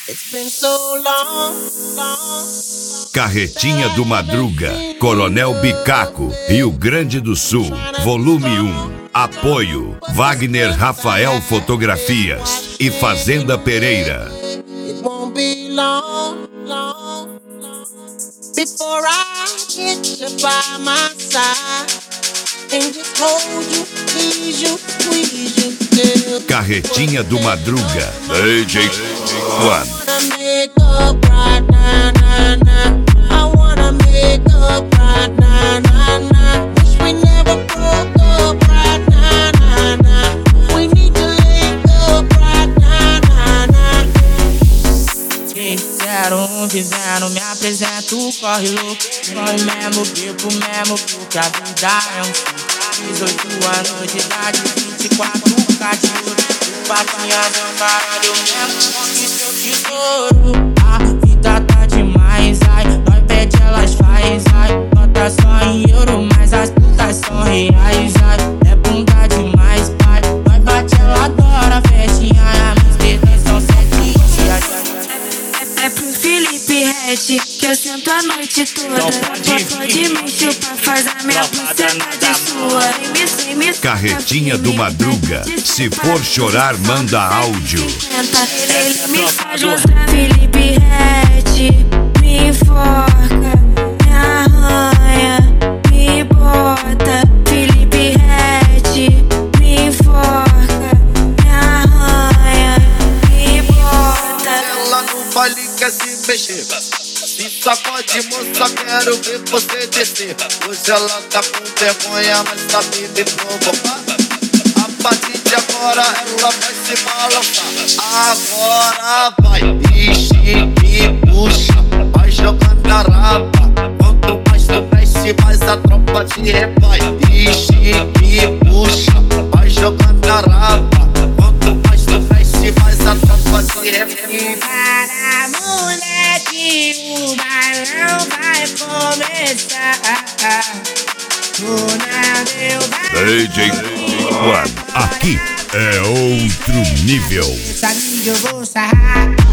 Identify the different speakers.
Speaker 1: Carretinha do Madruga, Coronel Bicaco, Rio Grande do Sul, volume 1. Apoio Wagner Rafael Fotografias e Fazenda Pereira.
Speaker 2: Before I get you by my side and just hold you, tease you, squeeze you, girl.
Speaker 1: Carretinha do Madruga, DJ One.
Speaker 2: Make up right now, now, now. I wanna make up right now, now, now. Wish we never broke up right now, now, now. We need to link up right now, now, now. Quem fizeram, me apresento, corre louco. Corre mesmo, bebo mesmo, porque a vida é um ciclo. 18 anos de idade, 24 cachorro. Patinha do caralho mesmo, conquista o tesouro. A vida tá demais, ai. Nós pede, elas faz, ai. Nota só em euro, mas as putas são reais, ai. É bunda demais, pai. Nós bate, ela adora, festinha. As dedos são 7 dias.
Speaker 3: É pro Felipe Ret que eu sento a noite toda. Pode me chupar, faz a minha buceta de sua.
Speaker 1: Carretinha do Madruga, se for chorar, manda áudio.
Speaker 3: Ele me faz mostrar. Felipe Ret me enforca, me arranha, me bota. Felipe Ret me enforca, me arranha, me bota.
Speaker 4: Ela no baile quer se mexer, se sacode, moça, quero ver você descer. Hoje ela tá com vergonha, mas sabe me provocar. A partir de agora ela vai se balançar. Agora vai, estica e puxa, vai jogando na rapa. Quanto mais tu mexe, mais a tropa te repai. Estica e puxa, vai jogando na rapa. Quanto mais tu mexe, mais a tropa te repai.
Speaker 2: Para, moleque, o bailão vai começar.
Speaker 1: DJ One, aqui é outro nível.
Speaker 2: Sabe que eu vou sarrar.